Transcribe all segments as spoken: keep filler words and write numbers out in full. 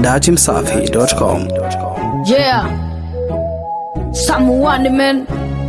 dati msafi dot com. Yeah, someone man.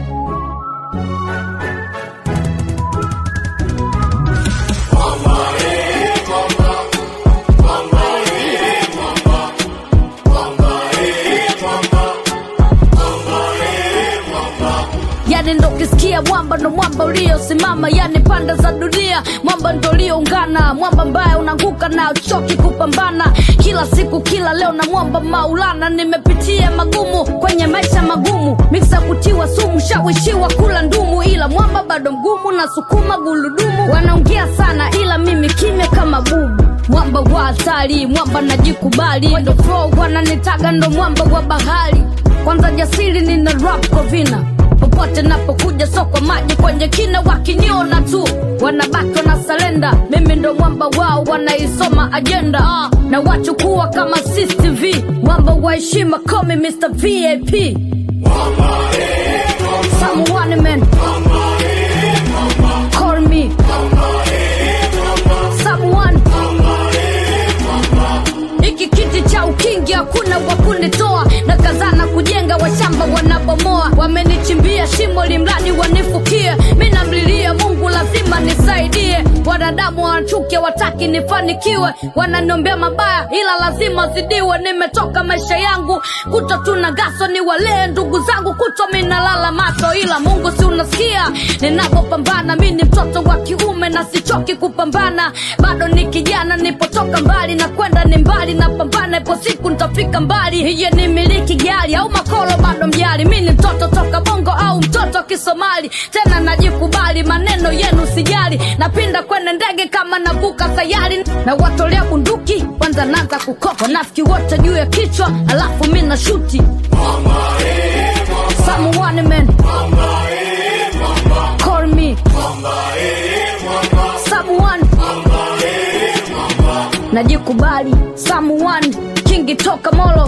Yani ndo kisikia mwamba ndo mwamba ulio simama, yani panda za dunia mwamba ndo ulio ungana, mwamba mbaya unanguka na uchoki kupambana kila siku kila leo na mwamba Maulana. Nimepitia magumu kwenye maisha magumu, mixa kutiwa sumu, shawishiwa kula ndumu, ila mwamba bado mgumu na sukuma guludumu. Wanaongea sana ila mimi kimya kama bubu, mwamba wa hatari, mwamba najikubali, ndo flow wananitaga ndo mwamba wa bahari. Kwanza jasiri nina rap kwa vina, popote napokuja soko maji kwenye kina, wakiniona tu wanabaki na salenda, mimi ndo mwamba wao wanaisoma agenda. uh, na wachukua kama C C T V, mwamba wa heshima call me Mister V I P. Mwamba eh, mwamba someone man, mwamba eh, mwamba call me mwamba eh, mwamba someone, mwamba eh, mwamba. Iki kiti cha ukingi hakuna wakunitoa, na kazana kujenga washamba wanabomoa, wamenichimbia shimo limradi wanifukie, mimi namlilia Mungu lazima nisaidie. Wanadamu wanachukia wataki nifanikiwe, wananiombea mabaya ila lazima zidiwe. Nimetoka maisha yangu kuto tunagaso, ni wale ndugu zangu kuto minalala mato, ila Mungu si unasikia ninapopambana. Mimi ni mtoto wa kiume na sichoki kupambana, bado ni kijana, nipotoka mbali na kwenda ni mbali, na pambana ipo siku nitafika mbali. Hiye ni miliki gari au makolo bado mjali, mimi ni mtoto toka Bongo au mtoto Kisomali, tena najikubali, maneno yenu sijali, napinda kwenye ndege kama navuka sayari, na watolea bunduki kwanza naanza kukopa, nafiki wote juu ya kichwa alafu mimi na shuti. Mwamba eh, mwamba someone man, mwamba eh, mwamba call me mwamba eh, mwamba someone, mwamba eh, mwamba najikubali, someone kingi toka Molo.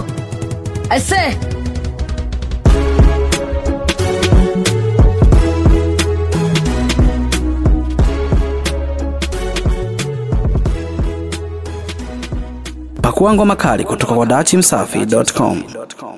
I say Pakua ngoma kali kutoka kwa dati msafi dot com.